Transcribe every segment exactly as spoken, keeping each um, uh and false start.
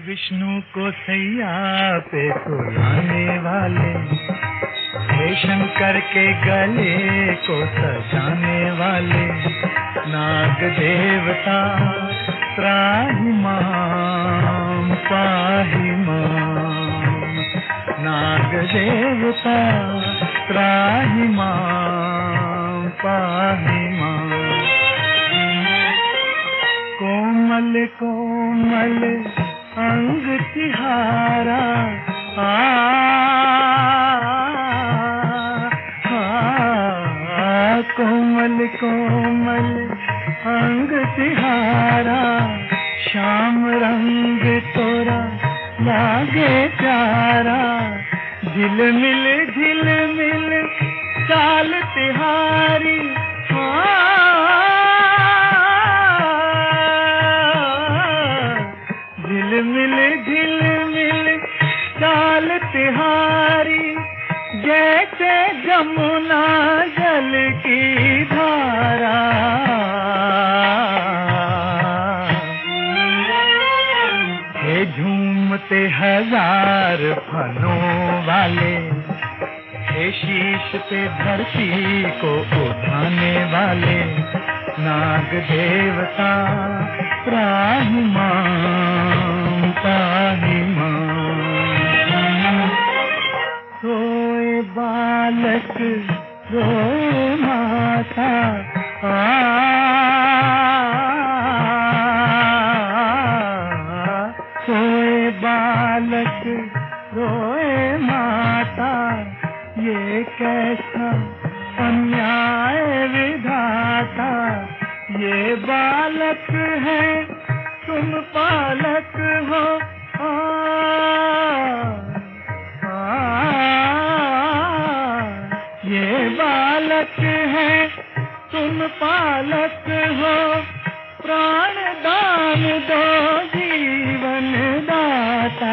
विष्णु को सैया पे सुलाने वाले, हे शंकर के गले को सजाने वाले, नाग देवता त्राहि माम पाहि माम, नाग देवता त्राहि माम पाहि माम। कोमल कोमल अंग तिहारा आ, आ कोमल कोमल अंग तिहारा, श्याम रंग तोरा लागे प्यारा, झिलमिल झिलमिल चाल तिहारी, झिलमिल झिलमिल चाल तिहारी, जैसे जमुना जल की धारा। हे झूमते हजार फनों वाले, हे शीश पे धरती को उठाने वाले, नाग देवता त्राहि माम पाहि माम। सोए बालक रोए माता, आ सोए बालक रोए माता, ये कैसा अन्याय विधाता, ये बालक है तुम पालक हो, आ, आ, ये बालक है तुम पालक हो, प्राण दान दो जीवन दाता।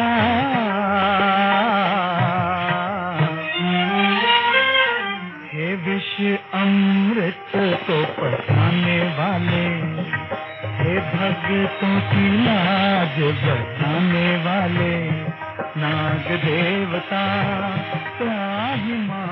हे विष अमृत को पचाने वाले, हे भक्तों की लाज बचाने वाले, नाग देवता त्राहि माम।